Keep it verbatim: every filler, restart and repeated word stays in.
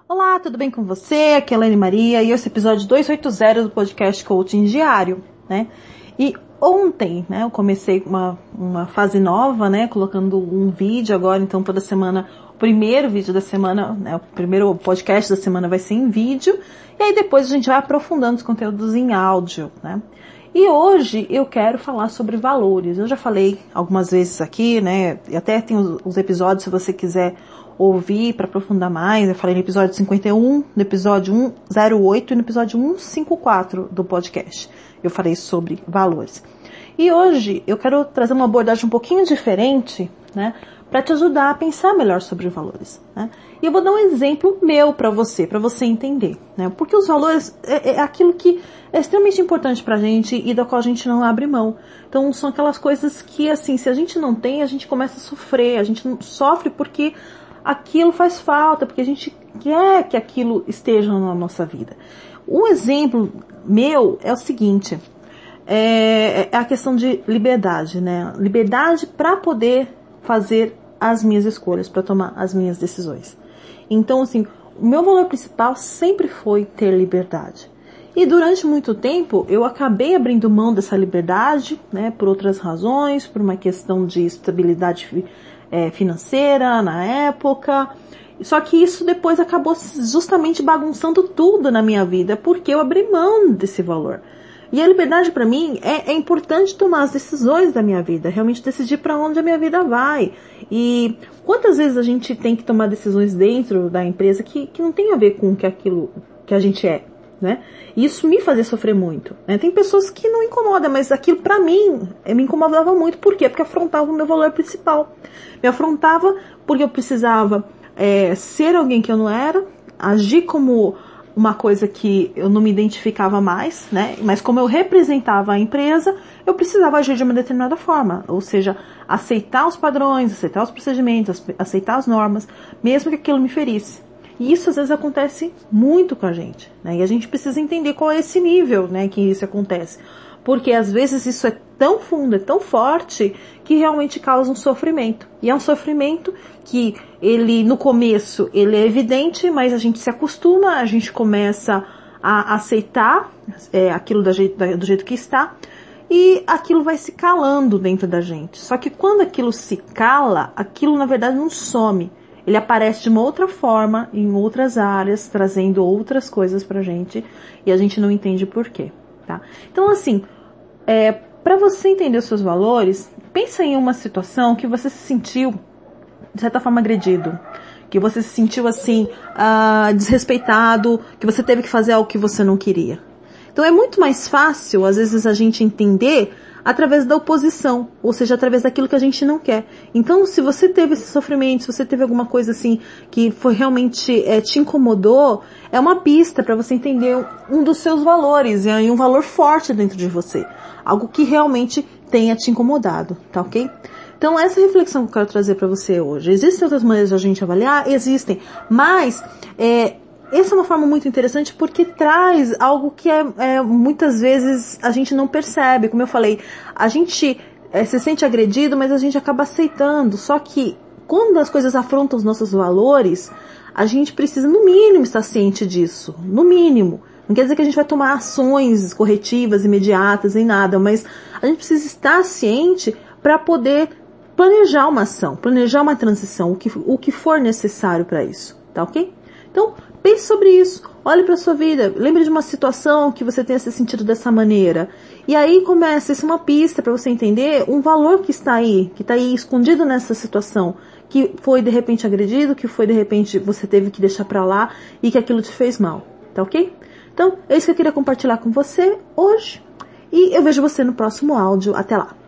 Olá, tudo bem com você? Aqui é a Elaine Maria e esse é o episódio duzentos e oitenta do podcast Coaching Diário, né? E ontem, né, eu comecei uma, uma fase nova, né, colocando um vídeo agora, então toda semana, o primeiro vídeo da semana, né, o primeiro podcast da semana vai ser em vídeo, e aí depois a gente vai aprofundando os conteúdos em áudio, né? E hoje eu quero falar sobre valores. Eu já falei algumas vezes aqui, né, e até tem os, os episódios, se você quiser ouvir para aprofundar mais, eu falei no episódio cinquenta e um, no episódio cento e oito e no episódio cento e cinquenta e quatro do podcast. Eu falei sobre valores. E hoje eu quero trazer uma abordagem um pouquinho diferente, né, para te ajudar a pensar melhor sobre valores, né? E eu vou dar um exemplo meu para você, para você entender, né? Porque os valores é, é aquilo que é extremamente importante pra gente e da qual a gente não abre mão. Então são aquelas coisas que, assim, se a gente não tem, a gente começa a sofrer, a gente sofre porque aquilo faz falta, porque a gente quer que aquilo esteja na nossa vida. Um exemplo meu é o seguinte, é, é a questão de liberdade, né? Liberdade para poder fazer as minhas escolhas, para tomar as minhas decisões. Então, assim, o meu valor principal sempre foi ter liberdade. E durante muito tempo eu acabei abrindo mão dessa liberdade, né, por outras razões, por uma questão de estabilidade é, financeira na época. Só que isso depois acabou justamente bagunçando tudo na minha vida, porque eu abri mão desse valor. E a liberdade para mim é, é importante tomar as decisões da minha vida, realmente decidir para onde a minha vida vai. E quantas vezes a gente tem que tomar decisões dentro da empresa que, que não tem a ver com que aquilo que a gente é, né? E isso me fazia sofrer muito, né? Tem pessoas que não incomodam, mas aquilo para mim me incomodava muito. Por quê? Porque afrontava o meu valor principal. Me afrontava porque eu precisava é, ser alguém que eu não era, agir como uma coisa que eu não me identificava mais, né? Mas como eu representava a empresa, eu precisava agir de uma determinada forma, ou seja, aceitar os padrões, aceitar os procedimentos, aceitar as normas, mesmo que aquilo me ferisse. E isso às vezes acontece muito com a gente, né? E a gente precisa entender qual é esse nível, né, que isso acontece. Porque às vezes isso é tão fundo, é tão forte, que realmente causa um sofrimento. E é um sofrimento que ele, no começo, ele é evidente, mas a gente se acostuma, a gente começa a aceitar é, aquilo do jeito, do jeito que está, e aquilo vai se calando dentro da gente. Só que quando aquilo se cala, aquilo na verdade não some. Ele aparece de uma outra forma, em outras áreas, trazendo outras coisas pra gente, e a gente não entende por quê. Tá? Então, assim, é, para você entender os seus valores, pensa em uma situação que você se sentiu, de certa forma, agredido, que você se sentiu, assim, uh, desrespeitado, que você teve que fazer algo que você não queria. Então, é muito mais fácil, às vezes, a gente entender através da oposição, ou seja, através daquilo que a gente não quer. Então, se você teve esse sofrimento, se você teve alguma coisa assim que foi realmente é, te incomodou, é uma pista para você entender um dos seus valores, e um valor forte dentro de você, algo que realmente tenha te incomodado, tá ok? Então, essa reflexão que eu quero trazer para você hoje. Existem outras maneiras de a gente avaliar? Existem, mas é, essa é uma forma muito interessante porque traz algo que é, é, muitas vezes a gente não percebe. Como eu falei, a gente é, se sente agredido, mas a gente acaba aceitando. Só que quando as coisas afrontam os nossos valores, a gente precisa, no mínimo, estar ciente disso. No mínimo. Não quer dizer que a gente vai tomar ações corretivas, imediatas, em nada, mas a gente precisa estar ciente para poder planejar uma ação, planejar uma transição, o que, o que for necessário para isso. Tá ok? Então, pense sobre isso, olhe para a sua vida, lembre de uma situação que você tenha se sentido dessa maneira. E aí começa, isso é uma pista para você entender um valor que está aí, que está aí escondido nessa situação, que foi de repente agredido, que foi de repente você teve que deixar para lá e que aquilo te fez mal, tá ok? Então, é isso que eu queria compartilhar com você hoje e eu vejo você no próximo áudio. Até lá!